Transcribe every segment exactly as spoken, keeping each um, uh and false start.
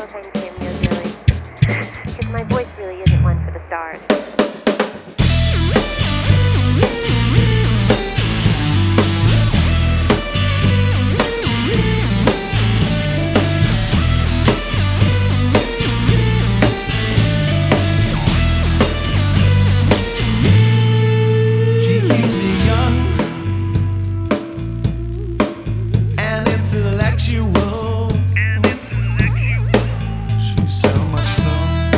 thank you, Muse, really. Because my voice really isn't one for the stars. Intellectual. She's so much fun,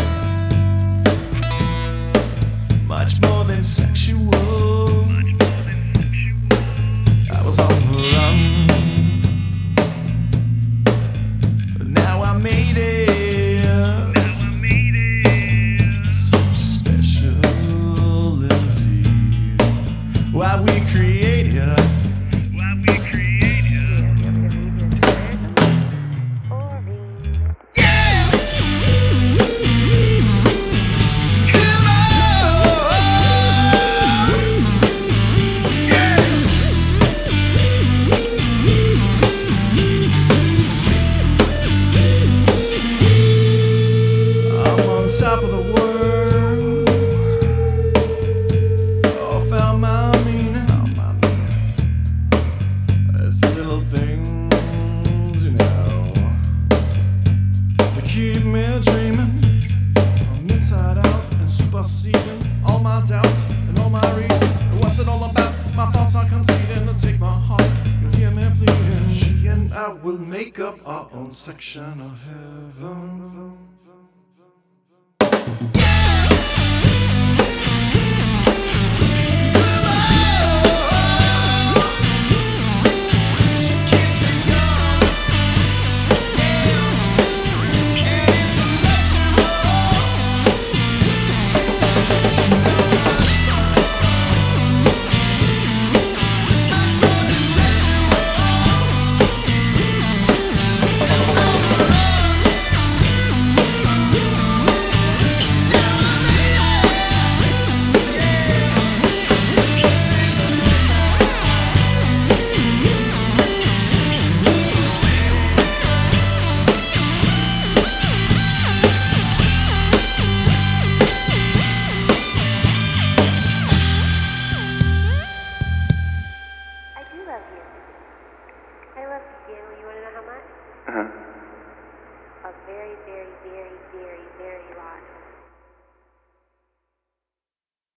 much more than sexual. I was on the run, but now I made it. So special indeed. Why we created. Top of the world, oh, found my meaning. It's the little things, you know, that keep me dreaming. I'm inside out and superseding all my doubts and all my reasons. And what's it all about? My thoughts are conceding to take my heart and hear me pleading. She and I will make up our own section of heaven.